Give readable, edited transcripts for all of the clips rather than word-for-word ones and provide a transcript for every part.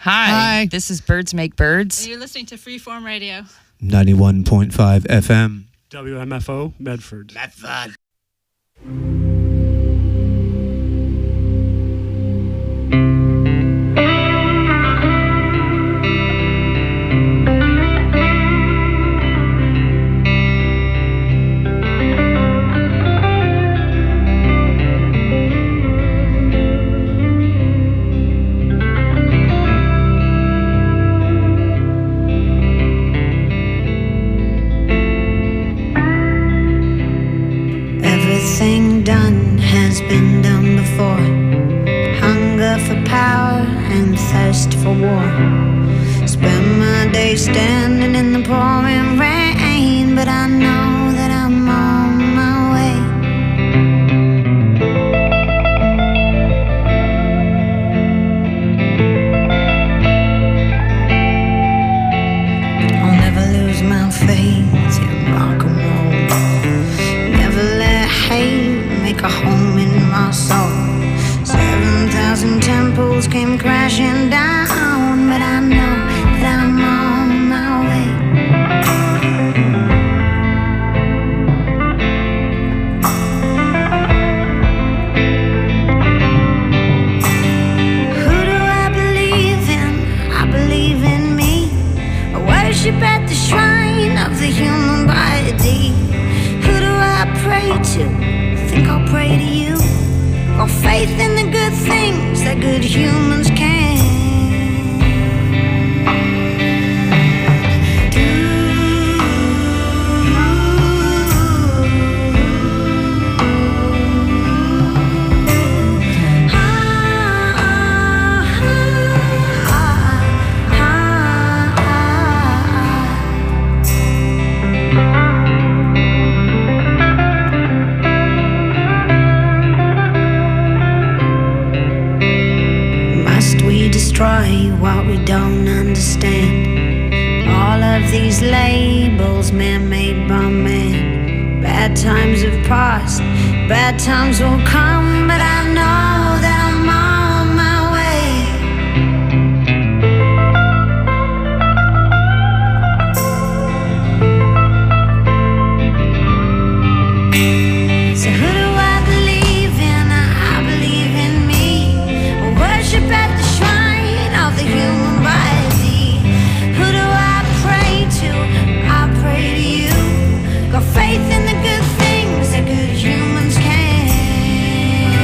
Hi. This is Birds Make Birds. And you're listening to Freeform Radio. 91.5 FM. WMFO, Medford. Everything done has been done before. Hunger for power and thirst for war. Spend my day standing in the pouring rain, but I know that I'm on my way. I'll never lose my faith in rock and roll. Never let hate make a home in my soul. 7,000 temples came crashing down, but I know that I'm on my way. Who do I believe in? I believe in me. I worship at the shrine of the human body. Who do I pray to? Think I'll pray to you. Got faith in the good things that good humans can do. Must we destroy what we don't understand? All of these labels man-made by man. Bad times have passed, bad times will come, but I know that I'm on my way. So who do I believe in? I believe in me. I worship at the shrine of the human body. Who do I pray to? I pray to you. Got faith in the good things that good humans can.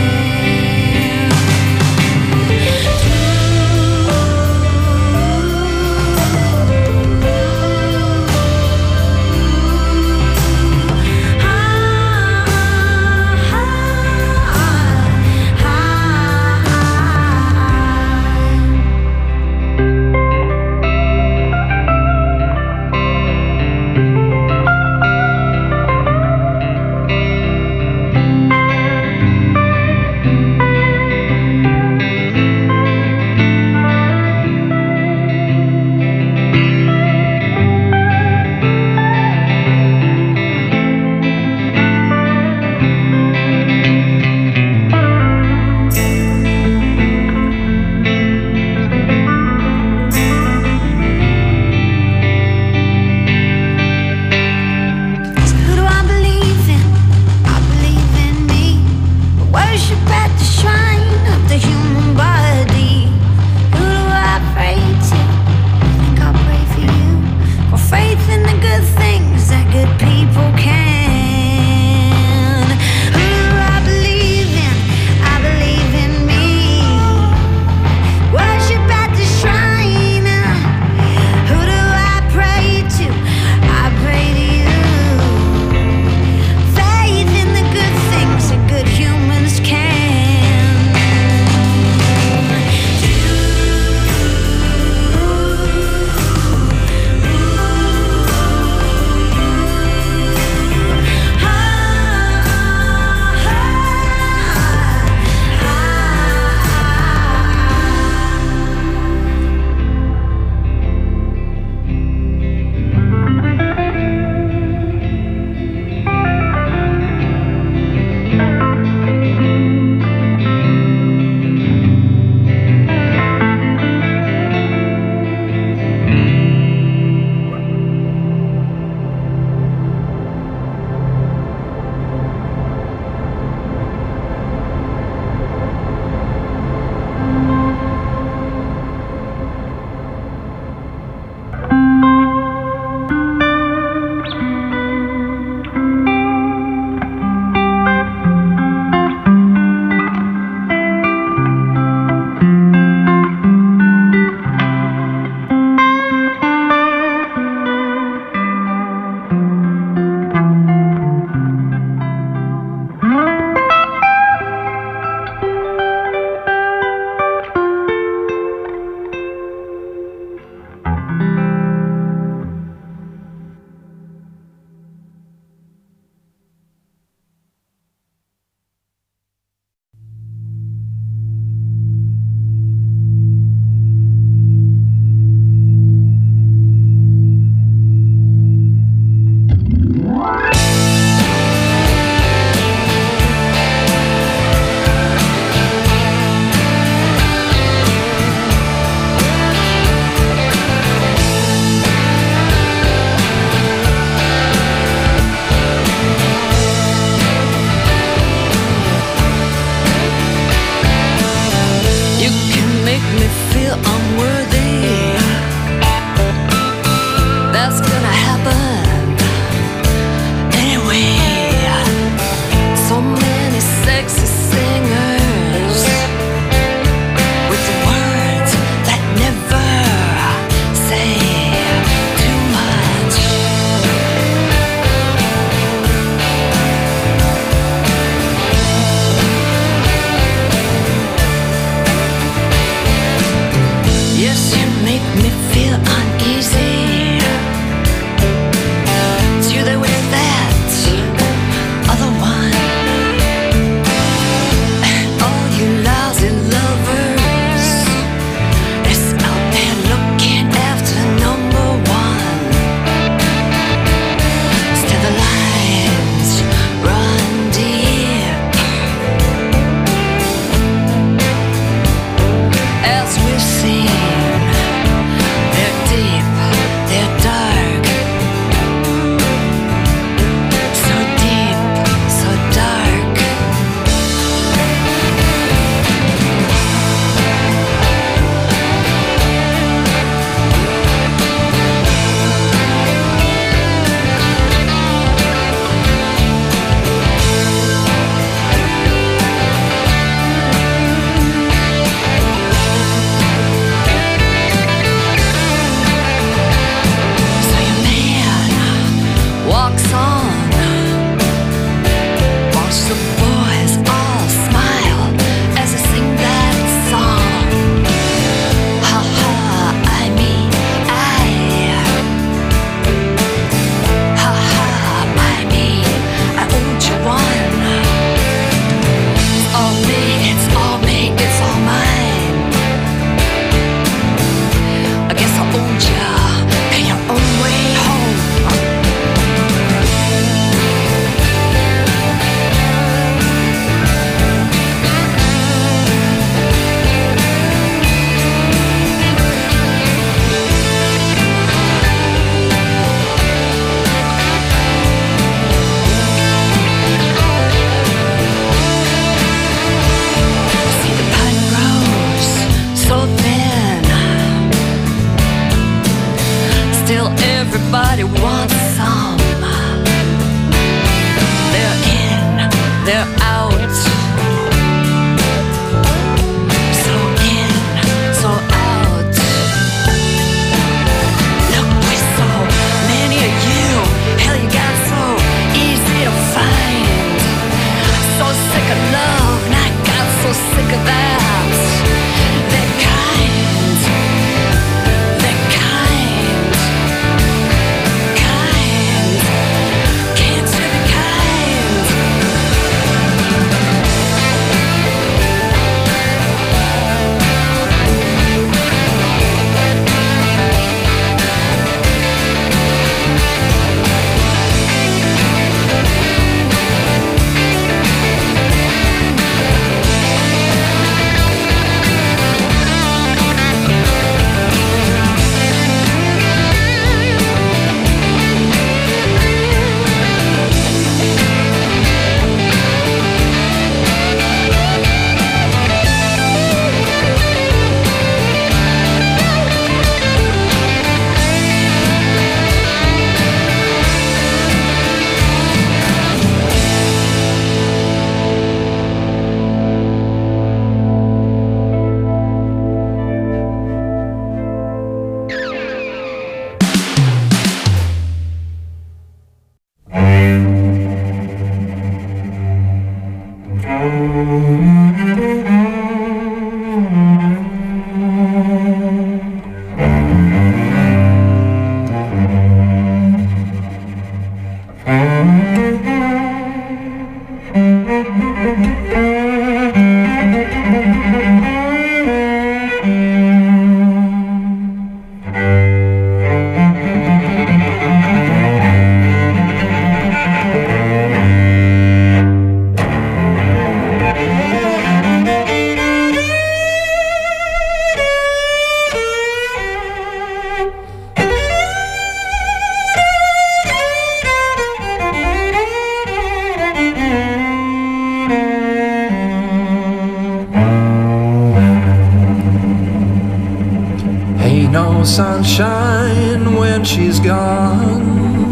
Sunshine when she's gone.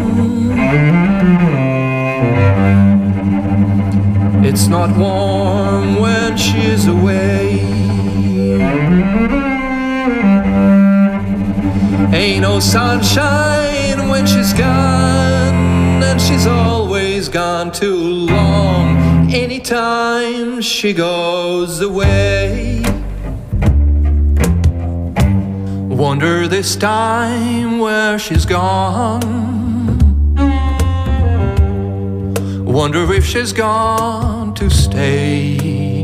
It's not warm when she's away. Ain't no sunshine when she's gone, and she's always gone too long. Anytime she goes away. Wonder this time where she's gone. Wonder if she's gone to stay.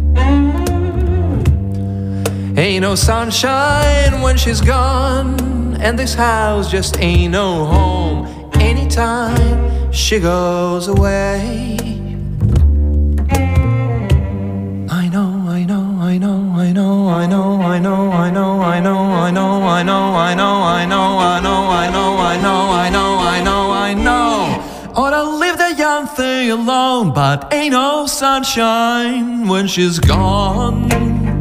Ain't no sunshine when she's gone, and this house just ain't no home. Anytime she goes away. I know, I know, I know, I know, I know, I know, I know, I know, I know, I know, I know, I know, I know, I know, I know, I know, I know, I know. Ought to leave the young thing alone, but ain't no sunshine when she's gone.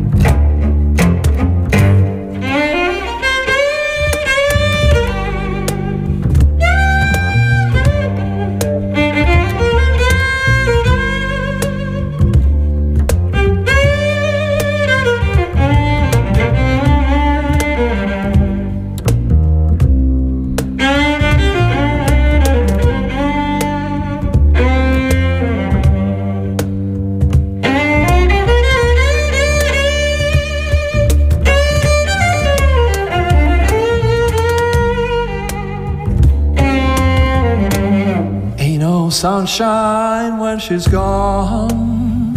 Sunshine when she's gone.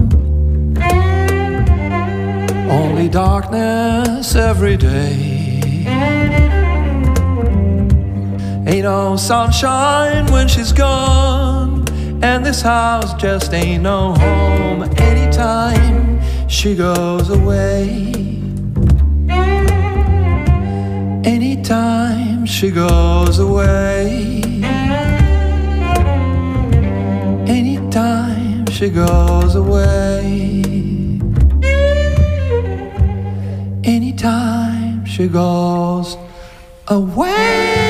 Only darkness every day. Ain't no sunshine when she's gone, and this house just ain't no home. Anytime she goes away. Anytime she goes away. Anytime she goes away. Anytime she goes away.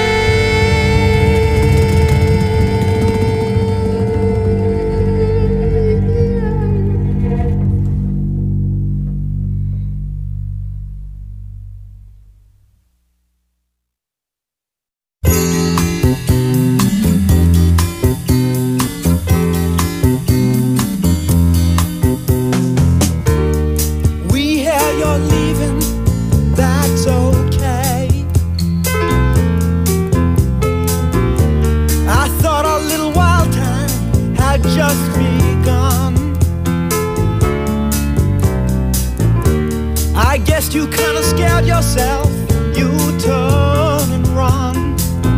You kinda scared yourself, you turn and run.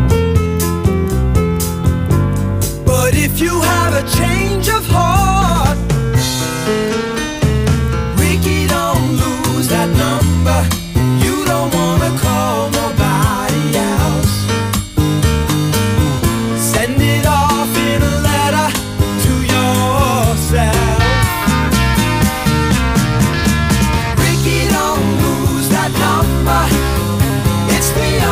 But if you have a change of heart, Ricky, don't lose that number. You don't wanna call nobody else. Send it off in a letter to yourself. It's the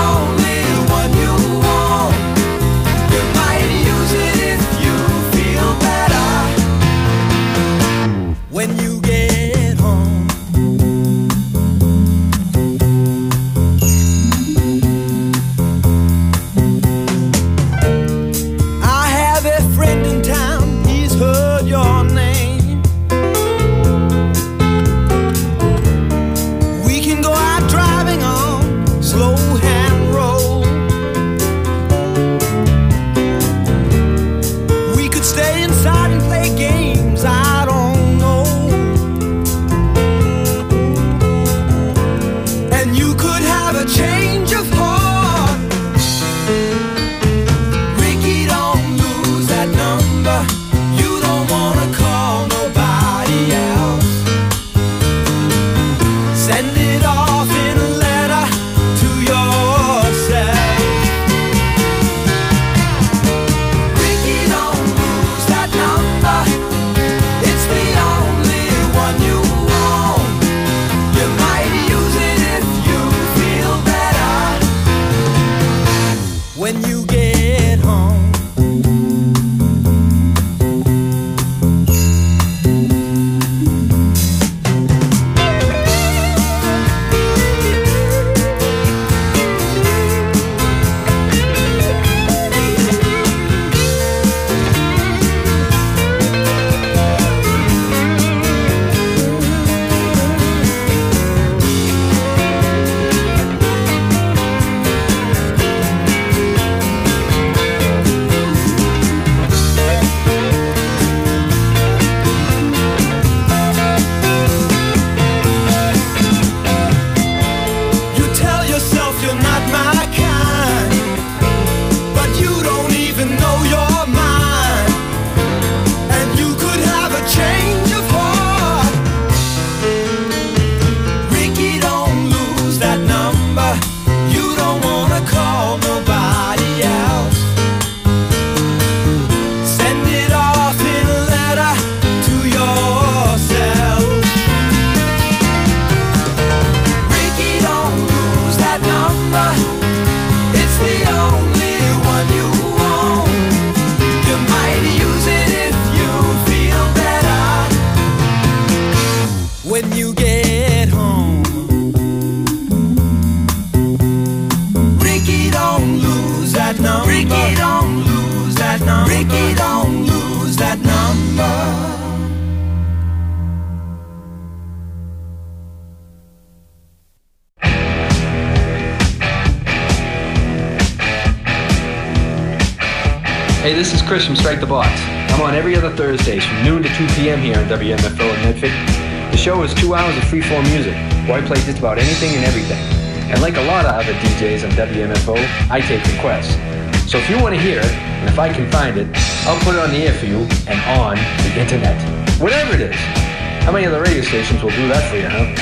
Hey, this is Chris from Strike the Box. I'm on every other Thursdays from noon to 2 p.m. here on WMFO in Medford. The show is 2 hours of freeform music, where I play just about anything and everything. And like a lot of other DJs on WMFO, I take requests. So if you want to hear it, and if I can find it, I'll put it on the air for you and on the internet. Whatever it is. How many other radio stations will do that for you, huh?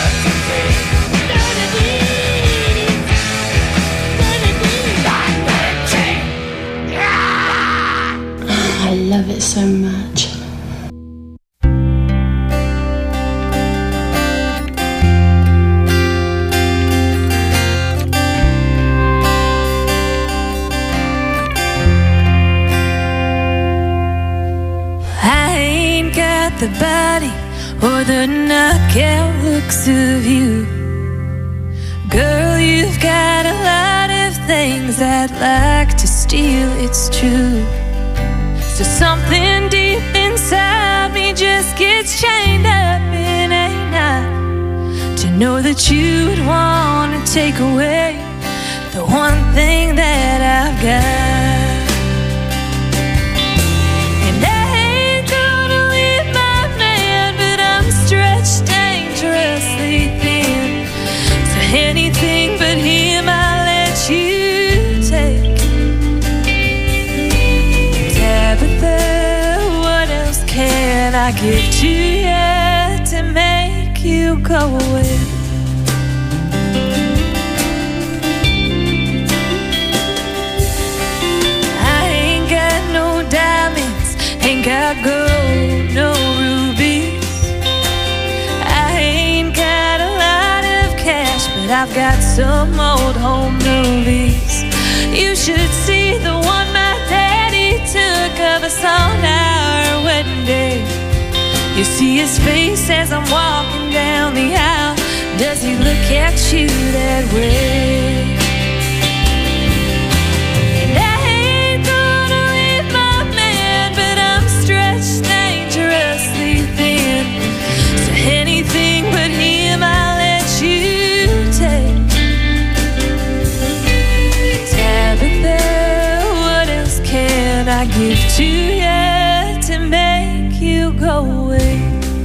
I love it so much. I ain't got the body or the knockout looks of you. Girl, you've got a lot of things I'd like to steal, it's true. So something deep inside me just gets chained up in a knot, to know that you would want to take away the one thing that I've got. And I ain't gonna leave my man, but I'm stretched dangerously thin. So anything but him I'll let you take. What else can I give to you to make you go away? I ain't got no diamonds, ain't got gold, no rubies. I ain't got a lot of cash, but I've got some old home movies. You should see the one my daddy took of us on our wedding day. You see his face as I'm walking down the aisle. Does he look at you that way? And I ain't gonna leave my man, but I'm stretched dangerously thin. So anything but him I'll let you take. Can I give to you to make you go away?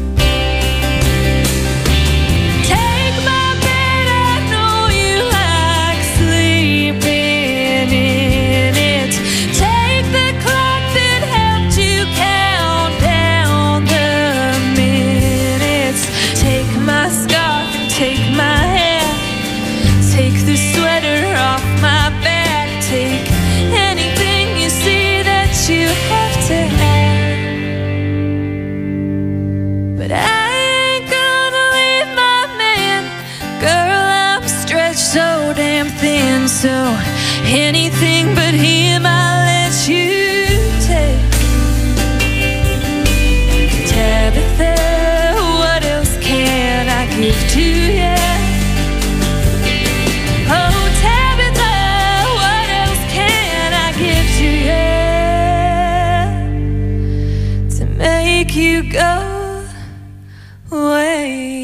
Take my bed, I know you like sleeping in it. Take the clock that helped you count down the minutes. Take my scarf and take my hair. Take the sweater off my back. Take anything you see that you have to have. But I ain't gonna leave my man. Girl, I'm stretched so damn thin. So anything but him I'll let you take. Tabitha, what else can I give to you? Oh, Tabitha, what else can I give to you to make you go away?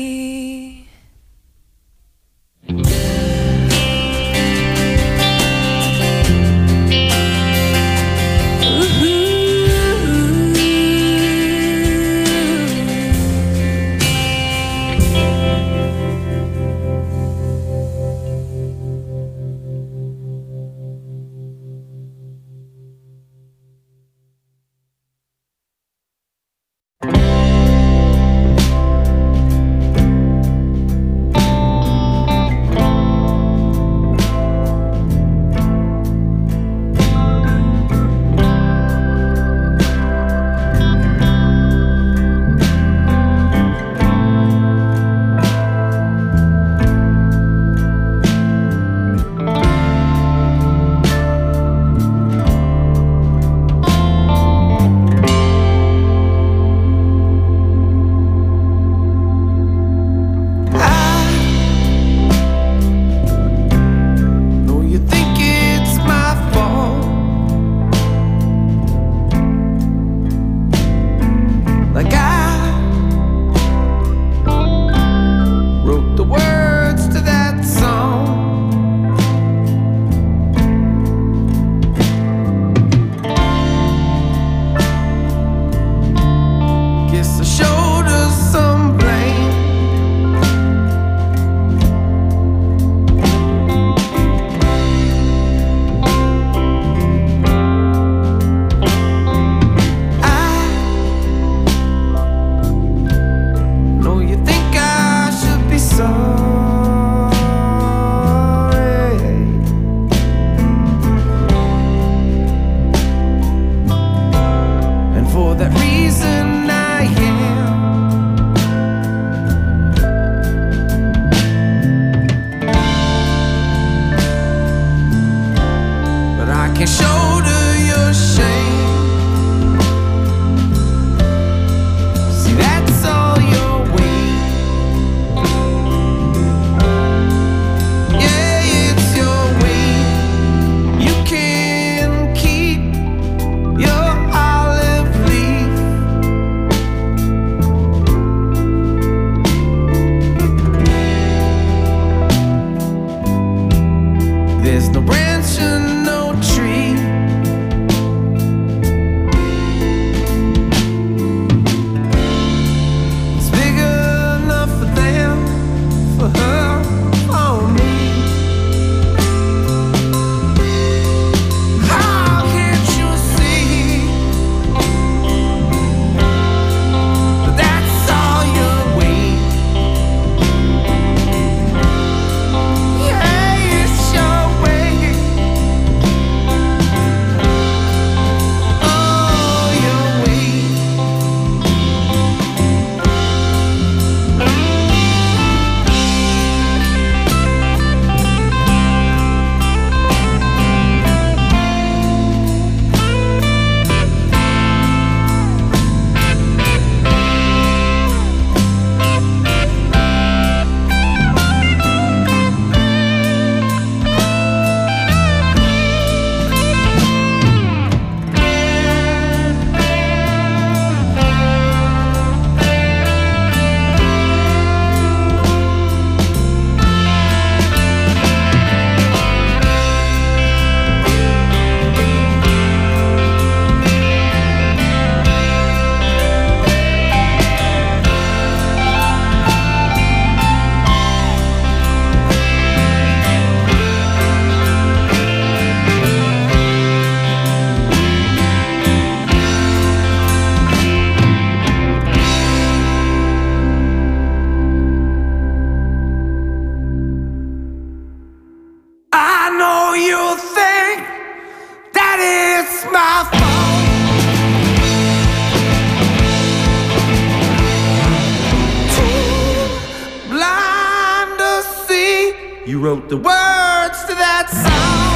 you wrote the words to that song.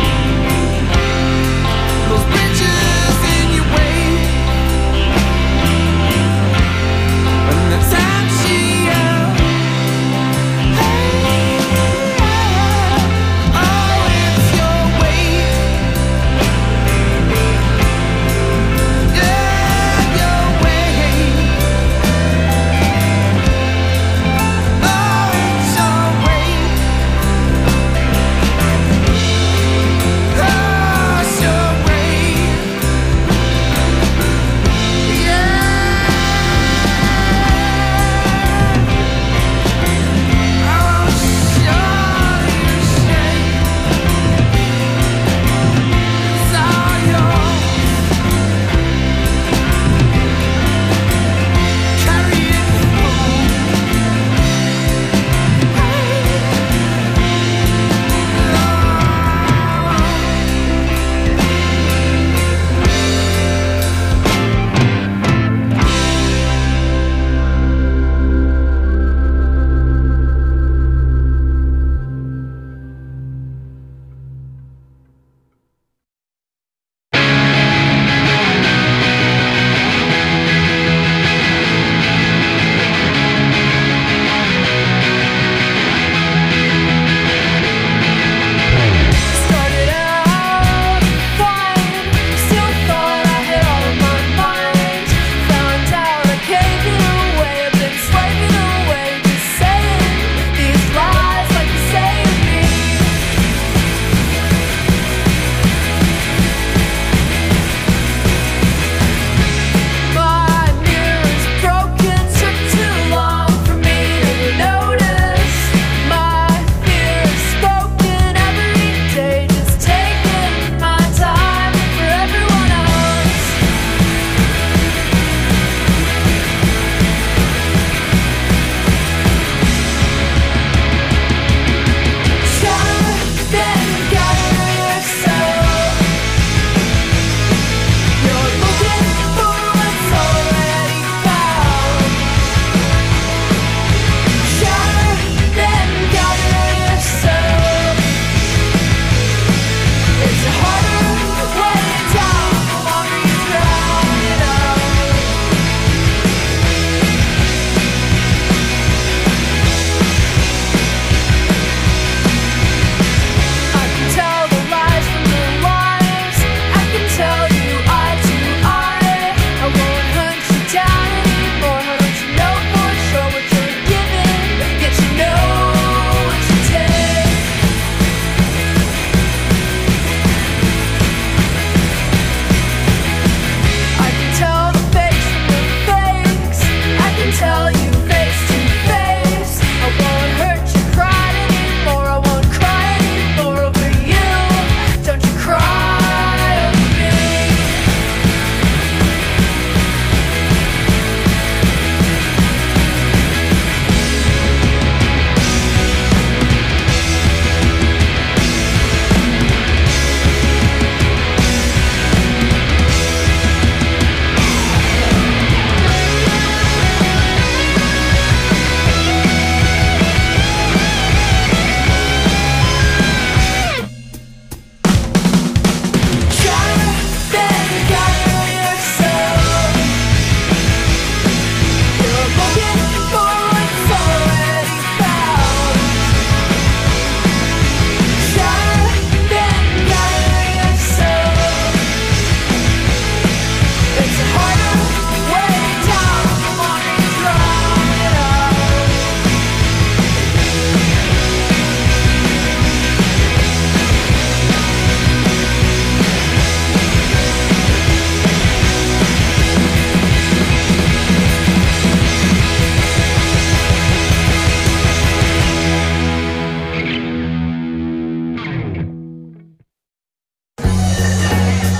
Those bridges in your way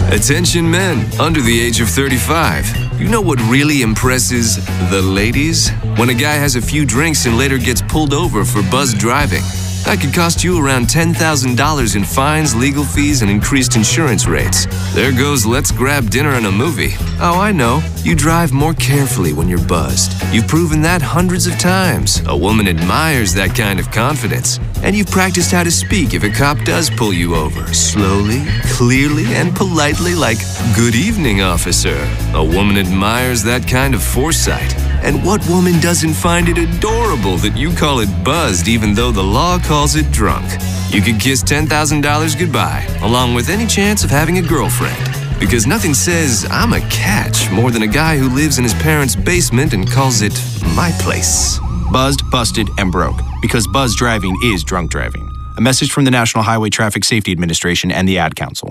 Attention men under the age of 35. You know what really impresses the ladies? When a guy has a few drinks and later gets pulled over for buzzed driving. That could cost you around $10,000 in fines, legal fees, and increased insurance rates. There goes let's grab dinner and a movie. Oh, I know. You drive more carefully when you're buzzed. You've proven that hundreds of times. A woman admires that kind of confidence. And you've practiced how to speak if a cop does pull you over. Slowly, clearly, and politely like, "Good evening, officer." A woman admires that kind of foresight. And what woman doesn't find it adorable that you call it buzzed even though the law calls it drunk? You could kiss $10,000 goodbye, along with any chance of having a girlfriend. Because nothing says I'm a catch more than a guy who lives in his parents' basement and calls it my place. Buzzed, busted, and broke. Because buzzed driving is drunk driving. A message from the National Highway Traffic Safety Administration and the Ad Council.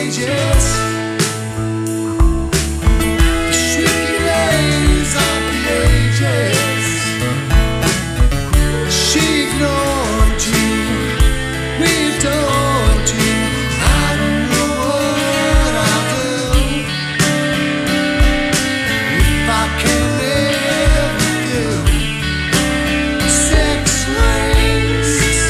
pages. Sweet ladies on the ages. She ignored you, we adored you. I don't know what I'll do if I can ever do sex rings.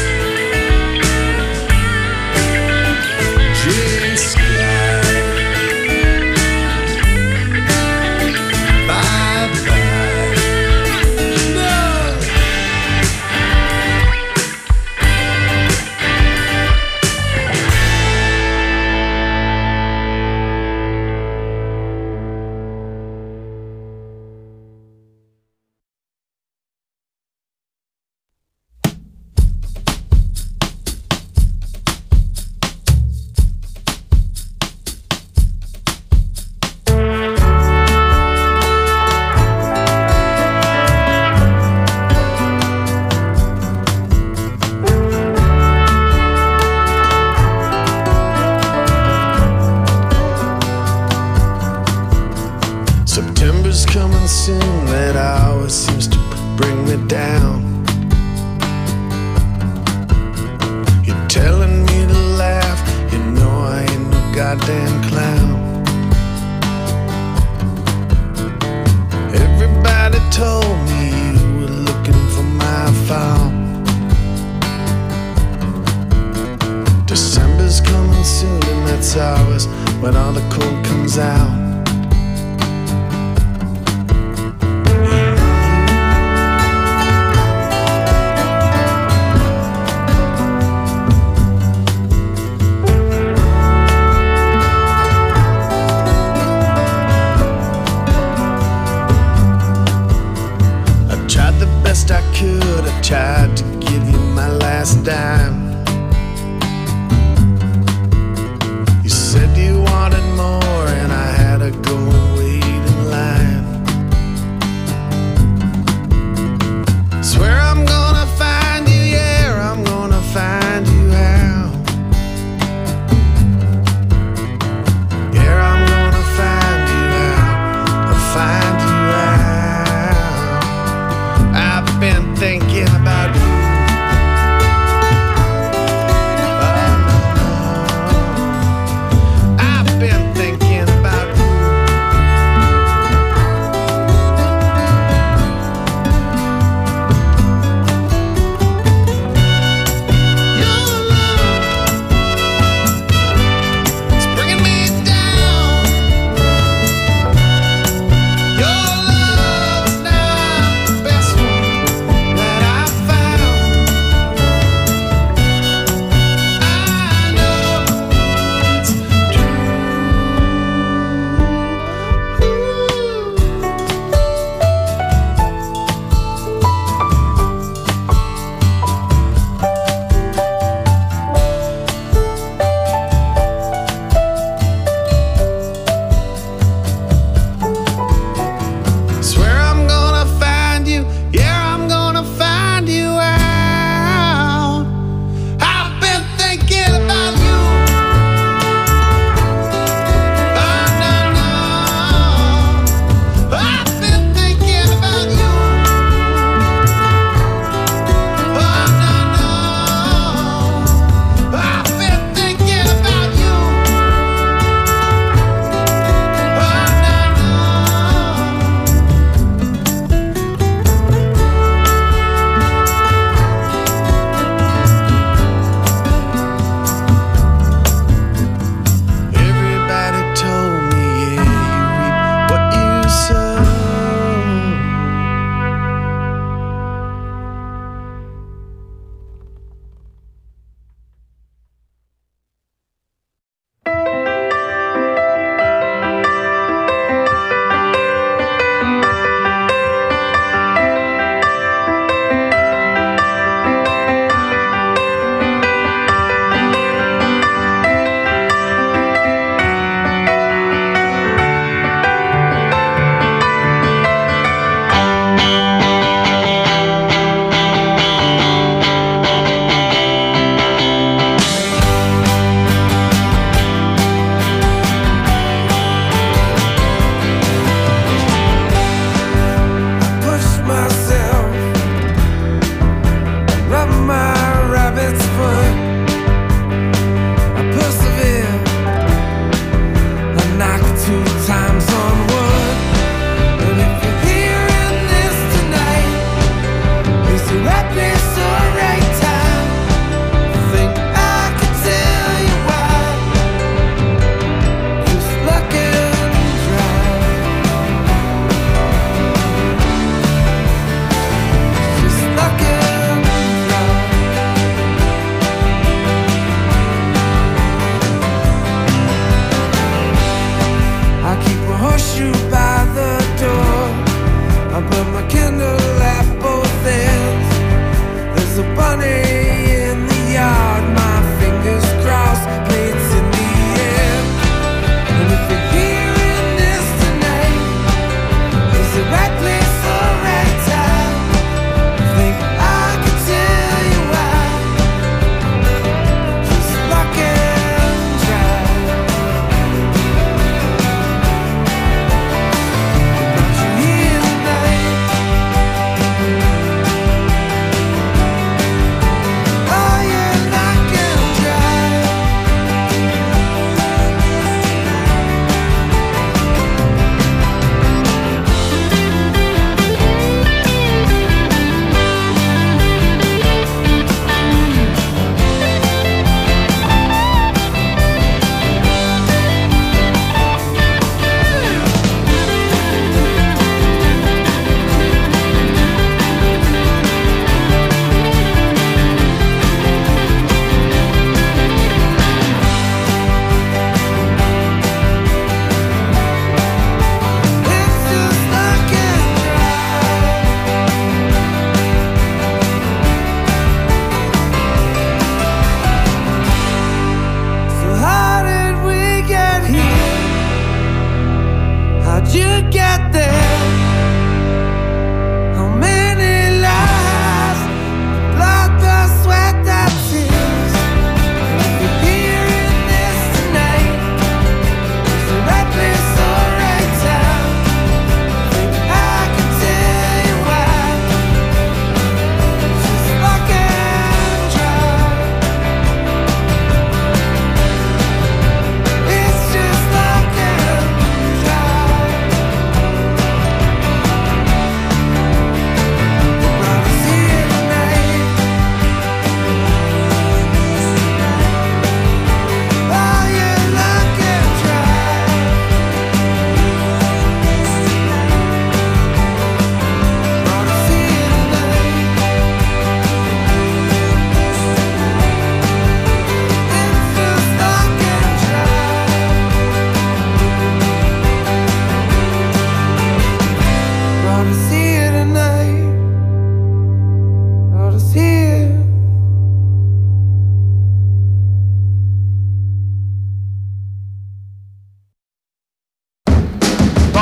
September's coming soon, that hour seems to bring me down. You're telling me to laugh, you know I ain't no goddamn clown. Everybody told me you were looking for my phone. December's coming soon, and that's ours when all the cold comes out. I could, I tried to give you my last dime. You said you wanted more, and I had a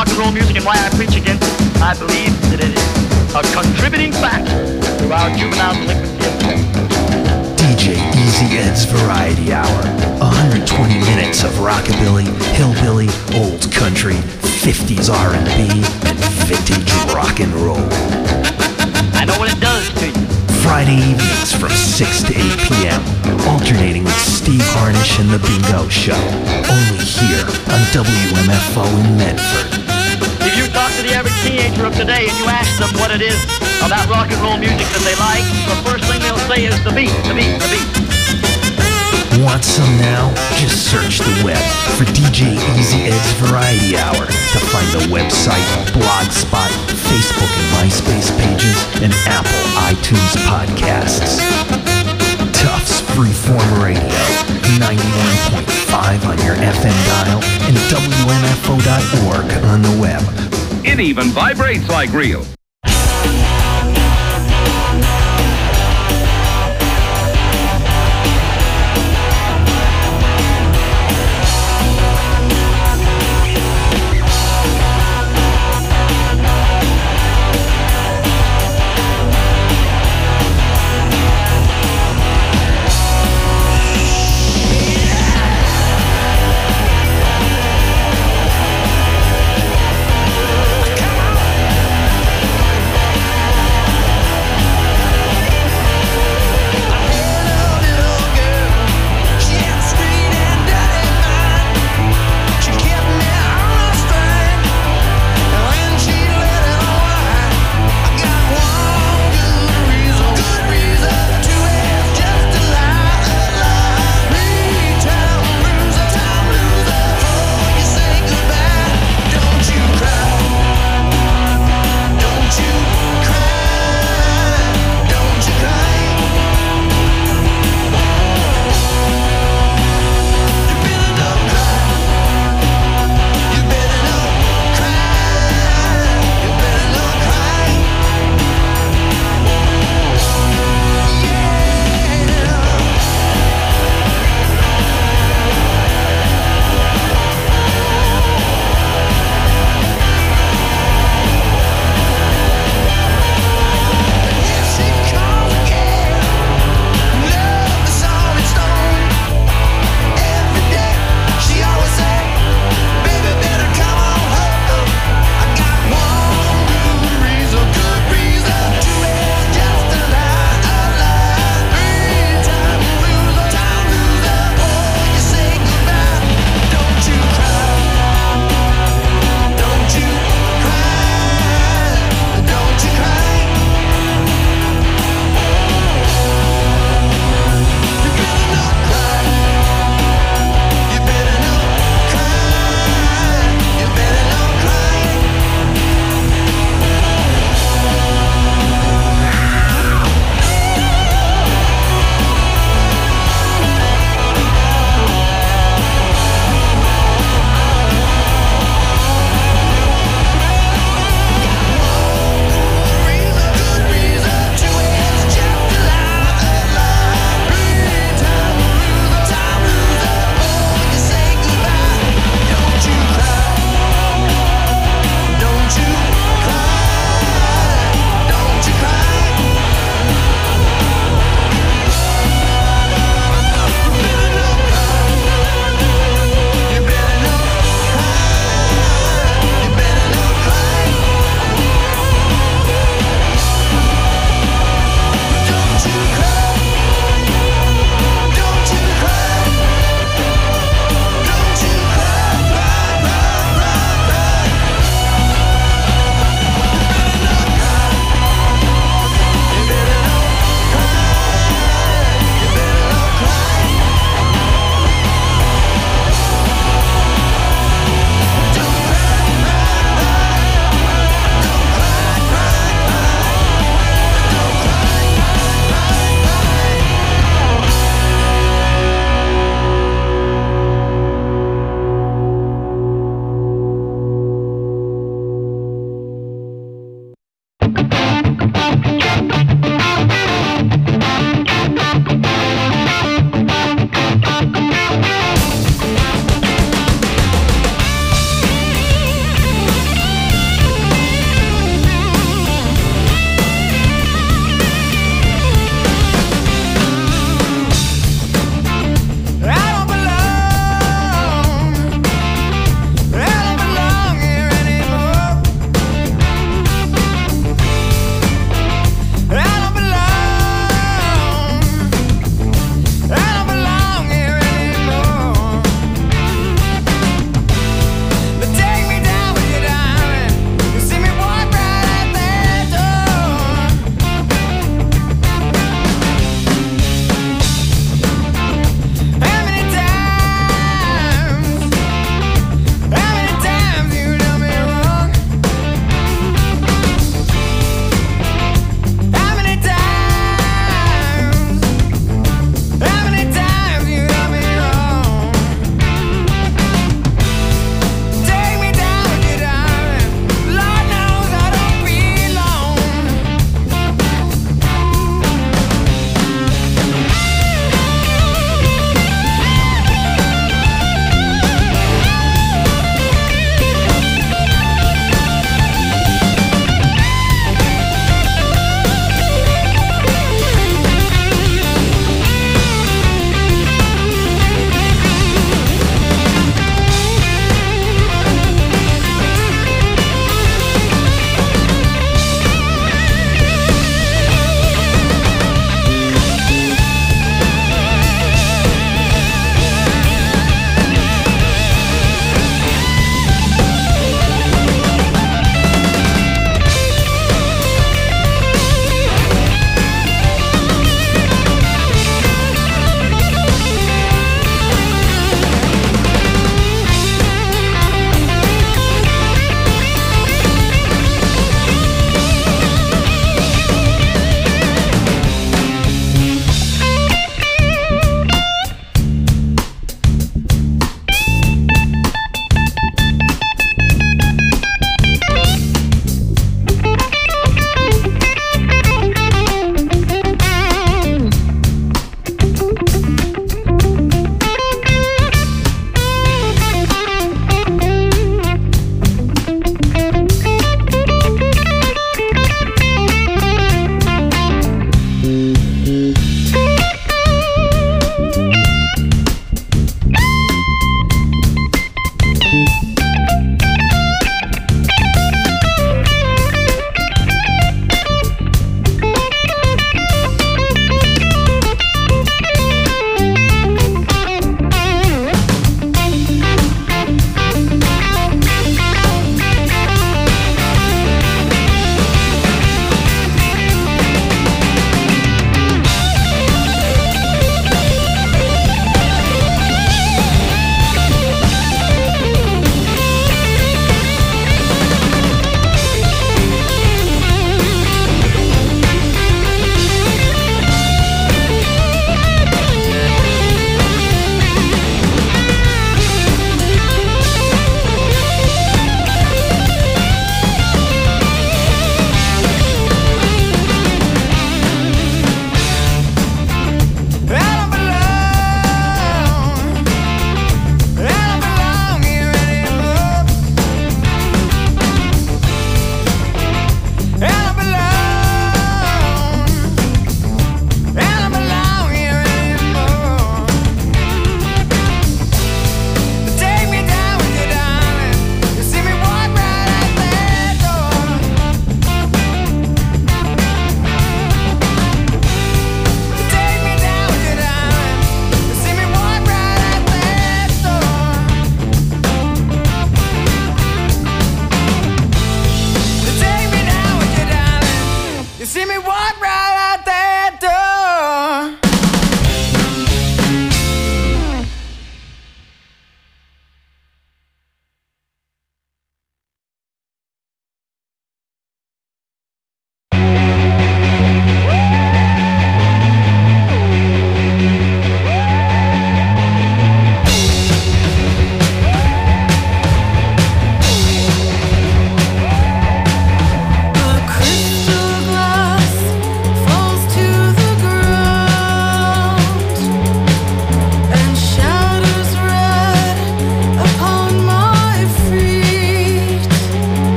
rock and roll music and why I preach against it. I believe that it is a contributing factor to our juvenile delinquency epidemic. DJ Easy Ed's Variety Hour. 120 minutes of rockabilly, hillbilly, old country, 50s R&B, and vintage rock and roll. I know what it does to you. Friday evenings from 6 to 8 p.m. Alternating with Steve Harnish and The Bingo Show. Only here on WMFO in Medford. If you talk to the average teenager of today and you ask them what it is about rock and roll music that they like, the first thing they'll say is the beat, the beat, the beat. Want some now? Just search the web for DJ Easy Ed's Variety Hour to find the website, Blogspot, Facebook and MySpace pages, and Apple iTunes podcasts. Tufts Freeform Radio, 91.5 on your FM dial and WMFO.org on the web. It even vibrates like real.